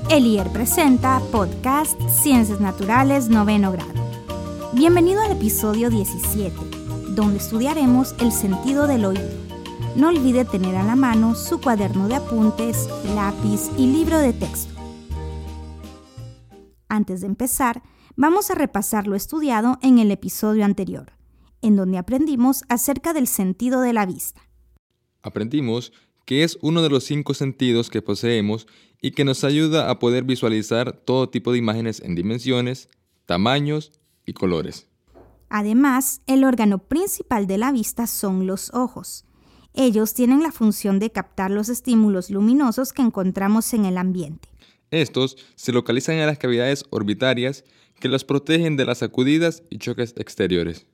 Elier presenta Podcast Ciencias Naturales Noveno Grado. Bienvenido al episodio 17, donde estudiaremos el sentido del oído. No olvide tener a la mano su cuaderno de apuntes, lápiz y libro de texto. Antes de empezar, vamos a repasar lo estudiado en el episodio anterior, en donde aprendimos acerca del sentido de la vista. Aprendimos que es uno de los 5 sentidos que poseemos y que nos ayuda a poder visualizar todo tipo de imágenes en dimensiones, tamaños y colores. Además, el órgano principal de la vista son los ojos. Ellos tienen la función de captar los estímulos luminosos que encontramos en el ambiente. Estos se localizan en las cavidades orbitarias que los protegen de las sacudidas y choques exteriores.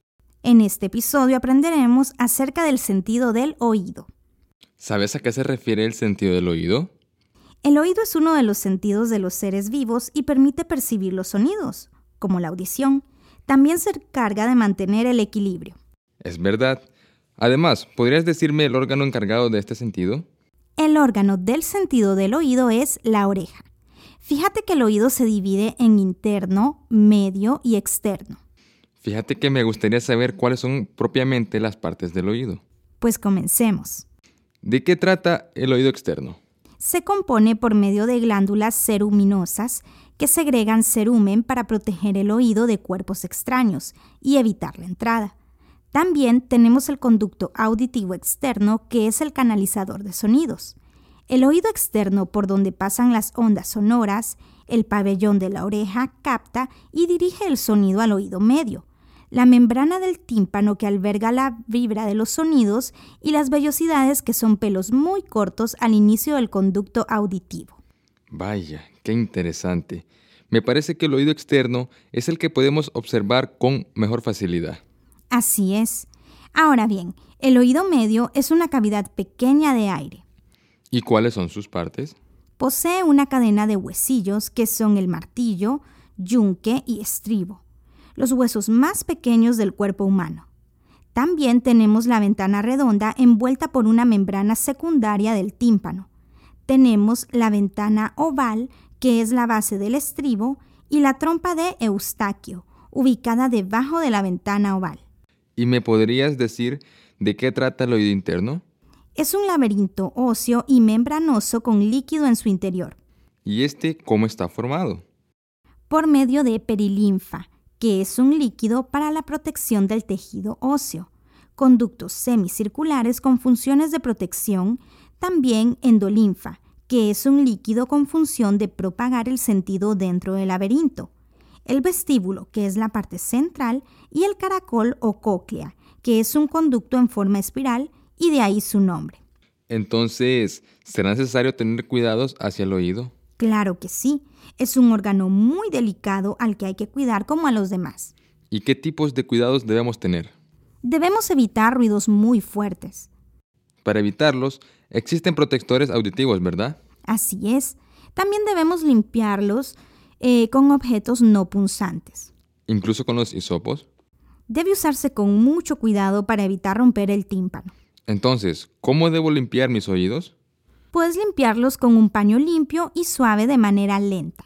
En este episodio aprenderemos acerca del sentido del oído. ¿Sabes a qué se refiere el sentido del oído? El oído es uno de los sentidos de los seres vivos y permite percibir los sonidos, como la audición. También se encarga de mantener el equilibrio. Es verdad. Además, ¿podrías decirme el órgano encargado de este sentido? El órgano del sentido del oído es la oreja. Fíjate que el oído se divide en interno, medio y externo. Fíjate que me gustaría saber cuáles son propiamente las partes del oído. Pues comencemos. ¿De qué trata el oído externo? Se compone por medio de glándulas ceruminosas que segregan cerumen para proteger el oído de cuerpos extraños y evitar la entrada. También tenemos el conducto auditivo externo, que es el canalizador de sonidos. El oído externo, por donde pasan las ondas sonoras, el pabellón de la oreja capta y dirige el sonido al oído medio, la membrana del tímpano que alberga la vibra de los sonidos y las vellosidades, que son pelos muy cortos al inicio del conducto auditivo. Vaya, qué interesante. Me parece que el oído externo es el que podemos observar con mejor facilidad. Así es. Ahora bien, el oído medio es una cavidad pequeña de aire. ¿Y cuáles son sus partes? Posee una cadena de huesillos que son el martillo, yunque y estribo, los huesos más pequeños del cuerpo humano. También tenemos la ventana redonda envuelta por una membrana secundaria del tímpano. Tenemos la ventana oval, que es la base del estribo, y la trompa de Eustaquio, ubicada debajo de la ventana oval. ¿Y me podrías decir de qué trata el oído interno? Es un laberinto óseo y membranoso con líquido en su interior. ¿Y cómo está formado? Por medio de perilinfa, que es un líquido para la protección del tejido óseo, conductos semicirculares con funciones de protección, también endolinfa, que es un líquido con función de propagar el sentido dentro del laberinto, el vestíbulo, que es la parte central, y el caracol o cóclea, que es un conducto en forma espiral, y de ahí su nombre. Entonces, ¿será necesario tener cuidados hacia el oído? Claro que sí. Es un órgano muy delicado al que hay que cuidar como a los demás. ¿Y qué tipos de cuidados debemos tener? Debemos evitar ruidos muy fuertes. Para evitarlos, existen protectores auditivos, ¿verdad? Así es. También debemos limpiarlos con objetos no punzantes. ¿Incluso con los hisopos? Debe usarse con mucho cuidado para evitar romper el tímpano. Entonces, ¿cómo debo limpiar mis oídos? Puedes limpiarlos con un paño limpio y suave de manera lenta.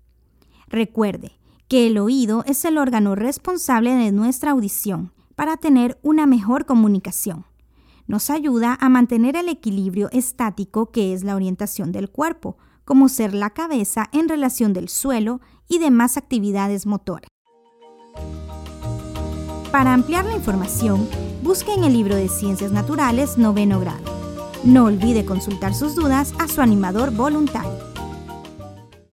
Recuerde que el oído es el órgano responsable de nuestra audición para tener una mejor comunicación. Nos ayuda a mantener el equilibrio estático, que es la orientación del cuerpo, como ser la cabeza en relación del suelo y demás actividades motoras. Para ampliar la información, busque en el libro de Ciencias Naturales Noveno Grado. No olvide consultar sus dudas a su animador voluntario.